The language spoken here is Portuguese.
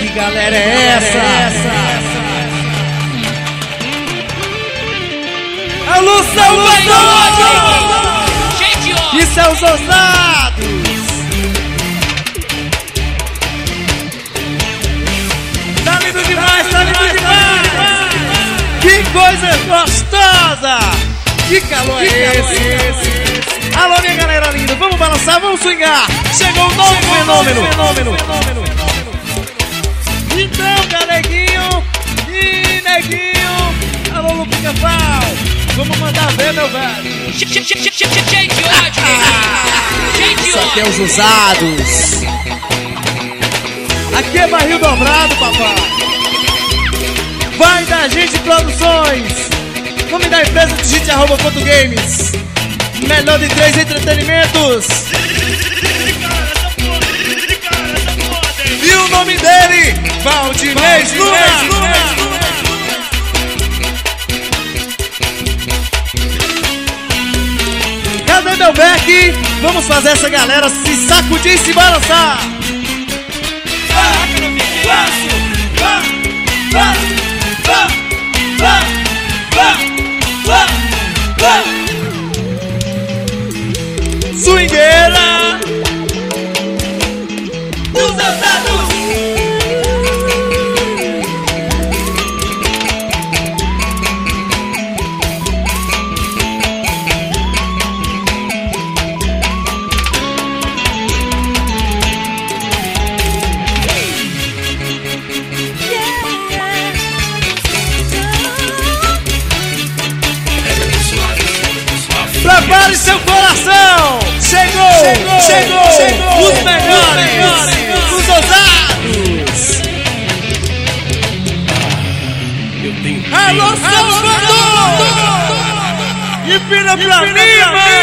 galera é essa? Alô, Salvador! Isso é os ousados! Tá lindo demais, tá lindo demais! Que coisa gostosa! Que calor é esse? Alô, minha galera linda, vamos balançar, vamos swingar! Chegou um novo fenômeno! Então, galeguinho e neguinho, alô, Lupica Pau, vamos mandar ver, meu velho. Gente, ódio. Isso aqui é os usados. Aqui é barril dobrado, papai. Vai da Gente Produções. Nome da empresa digite@games. Melhor de 3 entretenimentos. E o nome dele, Valdinez Luna. Cadê meu back? Vamos fazer essa galera se sacudir e se balançar. Swingueira dos ousados. Prepare seu coração! Chegou! Os melhores! Os ousados! Alô, Salvador! E vira pra mim, mano!